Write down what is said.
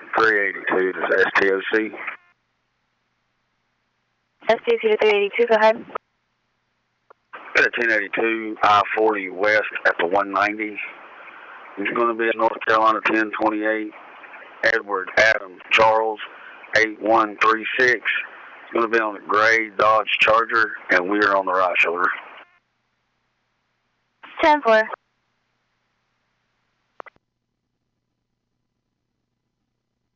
382 to STOC. STOC to 382, go ahead. At 1082 I-40 west at the 190. He's going to be at North Carolina 1028. Edward Adam Charles 8136. He's going to be on the gray Dodge Charger, and we are on the right shoulder. 10-4.